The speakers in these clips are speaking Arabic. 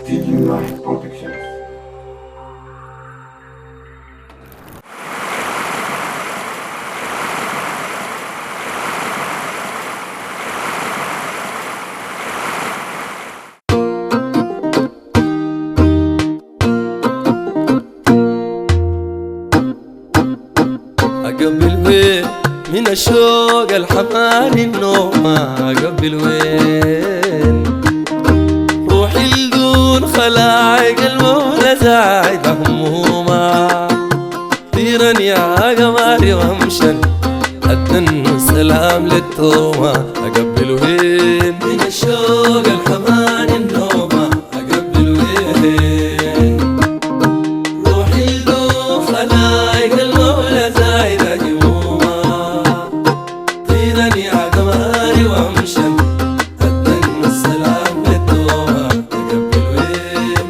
Studio Night Productions. أقبل وين من الشوق الحمان النوم، أقبل وين روحي لدون خلايق المولى زايد همومة، طيرا يا قمري وامشن أدن السلام للتومة. أقبل وين من الشوق الحمان النوم، أقبل وين روحي لدون خلايق المولى زايد همومة، طيرا يا قمري وامشن أدن السلام للتومة. أقبل وين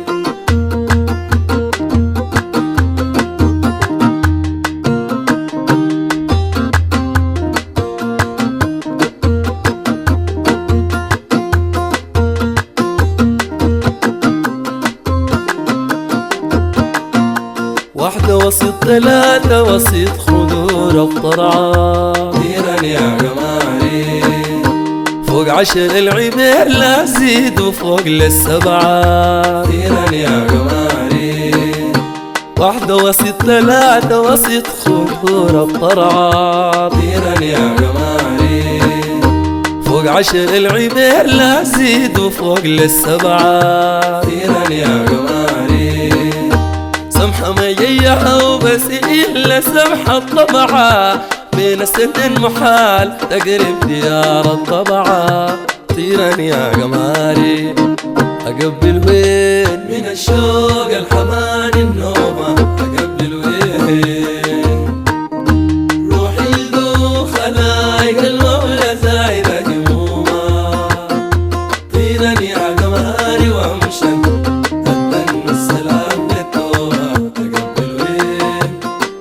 واحدة وسط ثلاثة وسط خضور الطرعة، طيرا يا قمري فوق 10 العبير لا زيد وفوق للسبعة، طيرا يا قمري واحدة وسط ثلاثة وسط خضور الطرعة، طيرا يا قمري فوق 10 العبير لا زيد وفوق للسبعة، طيرا يا قمري سمحة ميجيها وبس إلا سمحة الطبعة، بين السنين محال تقرب ديار الطبعة، طيرا يا قمري أقبل وين من الشوق الحمان النومة. أقبل وين روحي لدون خلايق المولى زايدة همومة، طيرا يا قمري وامشن أدن السلام للتومة. أقبل وين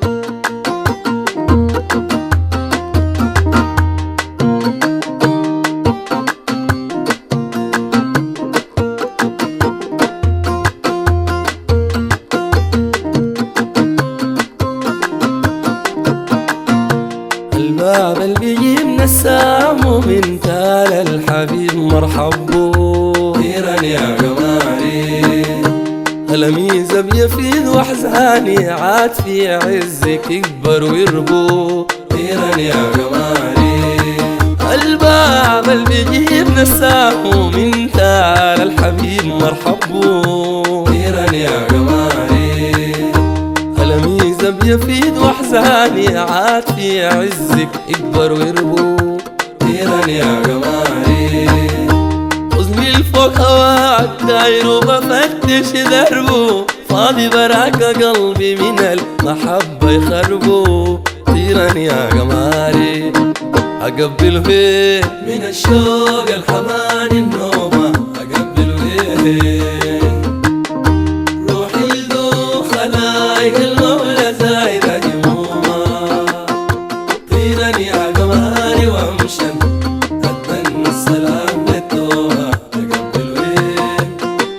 الباب اللي بيجي من السام ومن تال الحبيب مرحب بو، طيرا يا قمري هالميزة بيفيد واحزاني عاد في عزك يكبر ويربو، طيرا يا قمري الباب اللي بيجي من السام ومن تال الحبيب مرحب بو، طيرا يا قمري هالميزة بيفيد واحزاني عاد في عزك يكبر ويربو، طيرا يا قمري حزني الفوق هواك داير وبفتش دربه، فاضي براك قلبي من المحبة يخربه، طيرا يا قمري أقبل وين من الشوق الحمان النومة. أقبل وين روحي لدون خلايق المولى زايدة همومة، طيرا يا قمري وامشن أدن السلام للتومة. أقبل وين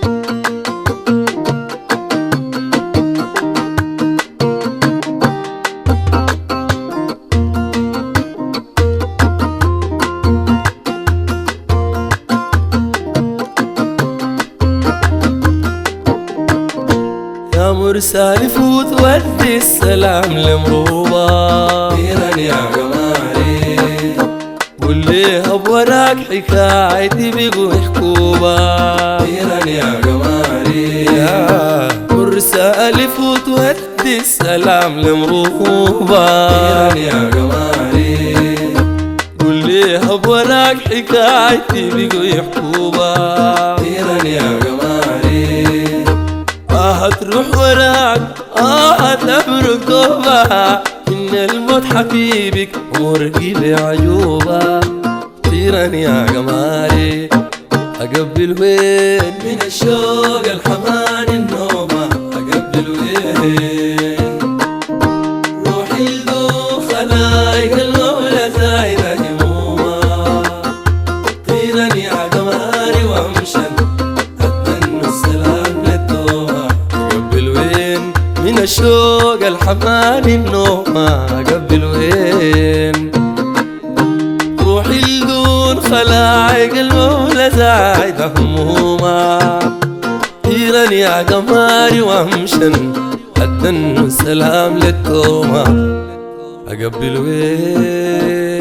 يا مرسال فوت ودي السلام لمروبة، طيرا يا قمري قول ليها بوراك حكايتي بيقوا حكوبة، طيرا يا قمري يا مرسال فوت ودي السلام لمروبة، طيرا يا قمري قول ليها بوراك حكايتي بيقوا حكوبة، طيرا يا قمري تروح وراك تبرك دوبها، إن الموت حبيبك ورقيبي عجوبة، طيرا يا قمري أقبل وين من الشوق الحمان النومة. أقبل وين روحي لدون خلايق المولى زايدة همومة، طيرا يا قمري وامشن أدن السلام الشوق الحمان النومة قبل وين روحي لدون خلاعق المولى زايدة همومة خيرا يا قماري وامشن حدا السلام للتومة قبل وين